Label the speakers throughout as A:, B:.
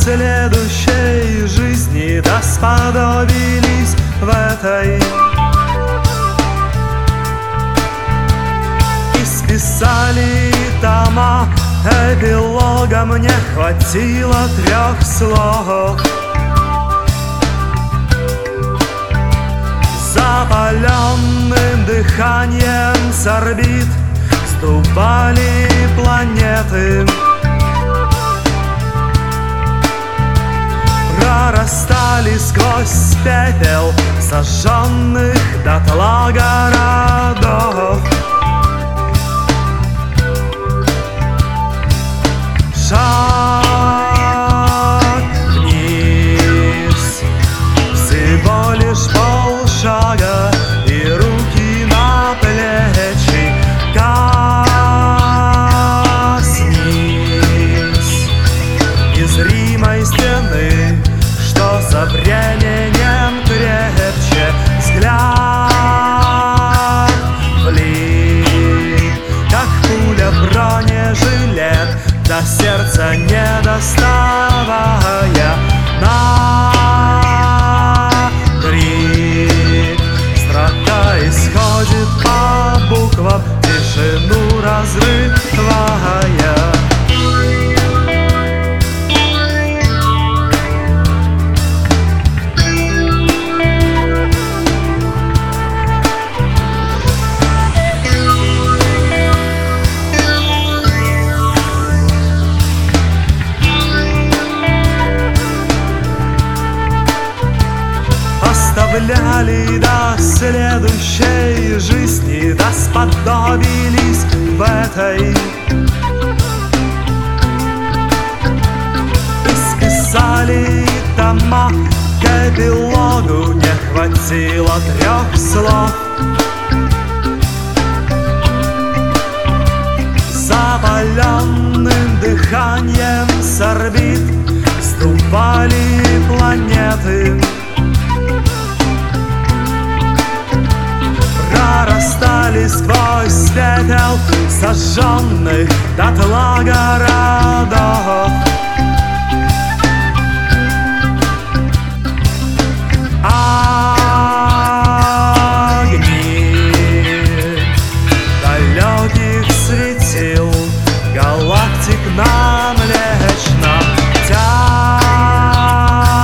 A: следующей жизни да сподобились в этой. Исписали тома, эпилога мне хватило 3 слов. Запаленным дыханием с орбит сдували планеты, прорастали сквозь пепел сожженных дотла городов. Шаг вниз, всего лишь полшага, и руки на плечи. Коснись незримой стены, что со временем крепче. Взгляд влит, как пуля в бронежилет, до сердца не доставая. На крик строка исходит по буквам, тишину разрывая. Оставляли до следующей жизни, да сподобились в этой. Исписали тома, к эпилогу не хватило 3 слов. Запаленным дыханием с орбит сдували планеты, прорастали сквозь пепел сожженных дотла городов. Огни далеких светил, галактик на Млечном.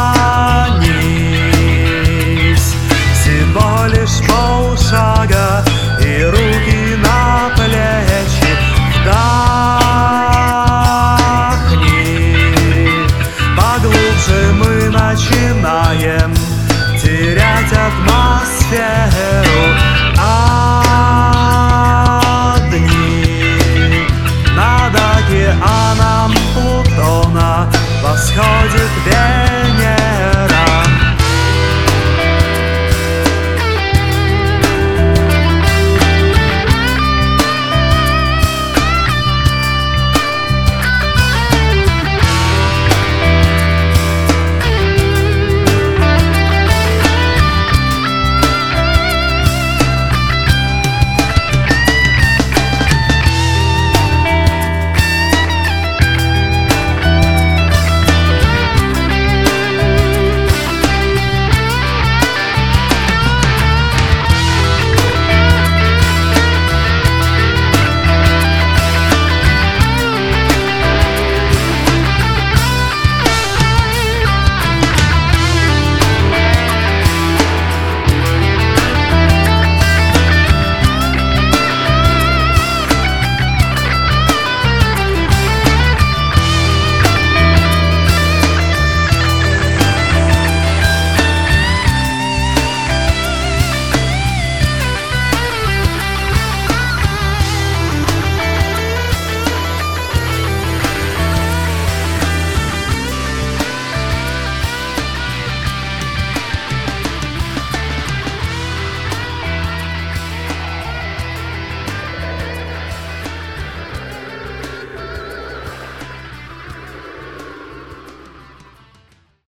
A: Тянись, всего лишь полшага,